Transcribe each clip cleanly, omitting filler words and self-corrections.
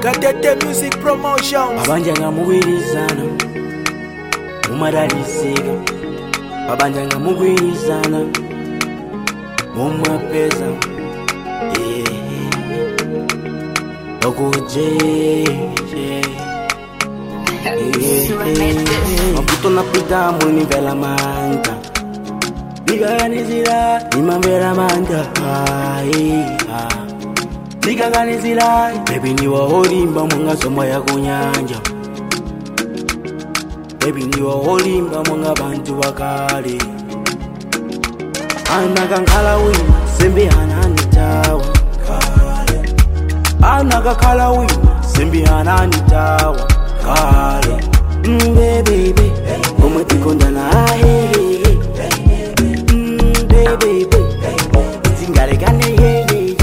Gatete Music Promotions. Babanja mugwirizana mumaralisika, babanja mugwirizana mumapeza maputo napita mwini vela manga Niganizira nimambera manga Niganizira baby ni waholimba mwanga soma ya kunyanja Baby ni waholimba mwanga bantu wakale Anakankala wina sembi ananitawa Anakakala wina sembi ananitawa Kale baby Omweti kondana baby Zingare kane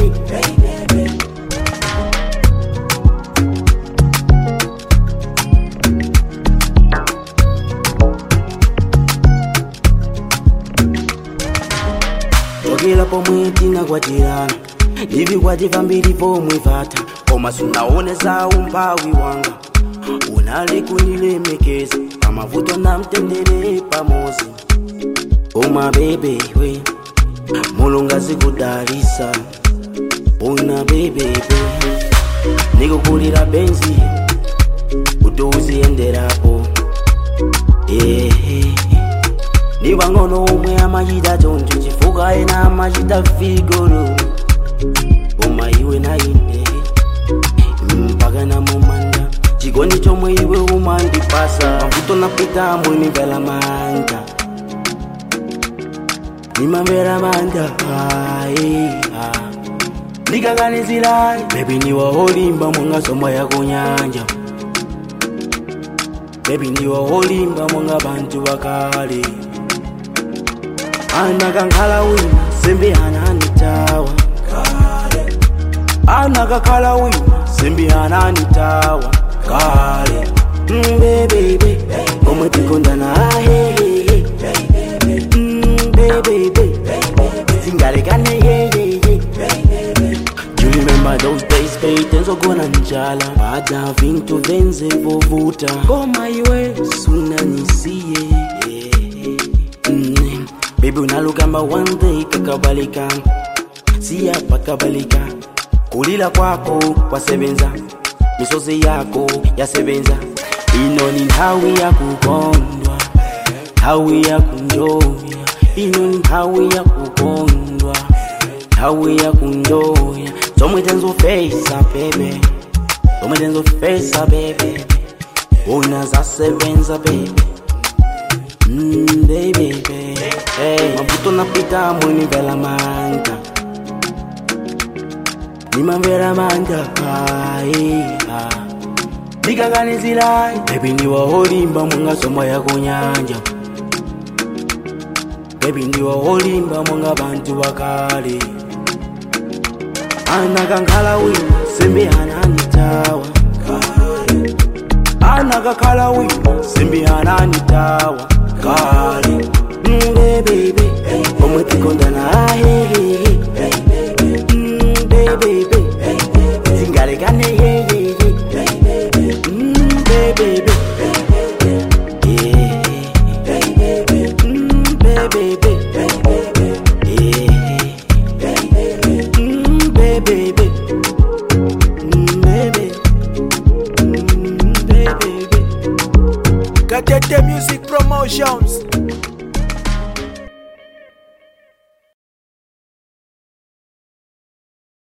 Tokela pomweti na kwa jirani Hivi kwa jivambiri pomwe vata Koma sunaoneza umpawi wanga Unale kunilemekeza Kama vuto na mtendere pamozi Oma bebe we Mulunga zikudarisa Una bebe Niko kulira benzi Utuzi enderapo Niwa ngono umwe amajida tonju Chifuka ena amajida figuru Oma iwe na ine Mpaka na mumanda Chigoni chomwe iwe umandi pasa Mafuto napita mwini vela manga Nimambera manga Nikaganizira Baby ni waholimba mwanga soma ya kunyanja Baby ni waholimba mwanga bantu wakale Anakankala wina sembi ananitawa Anakakala wina sembi ananitawa Kale baby Omweti kondana baby Zingare kane Do you remember those days Tenzo gona njala Baada vintu venze vovuta Koma iwe suna nisiye Baby unalugamba one day kakabalika Siya pakabalika Kulila kwako kwa sebenza Misozi yako ya sebenza Ino ni hawi ya kukondwa Hawi ya kunjoya Ino ni hawi ya kukondwa Hawi ya kunjoya Somwe tenzo face baby Somwe tenzo face baby Una za sebenza baby Baby Maputo napita mwini vela manga Nimambera manga Nikaganizira Baby ni waholimba mwanga soma ya kunyanja Baby ni waholimba mwanga bantu wakale Anakankala wina sembi ananitawa Anakakala wina sembi ananitawa Kale baby Omweti kondana baby Zingare kane baby Gatete Music Promotions.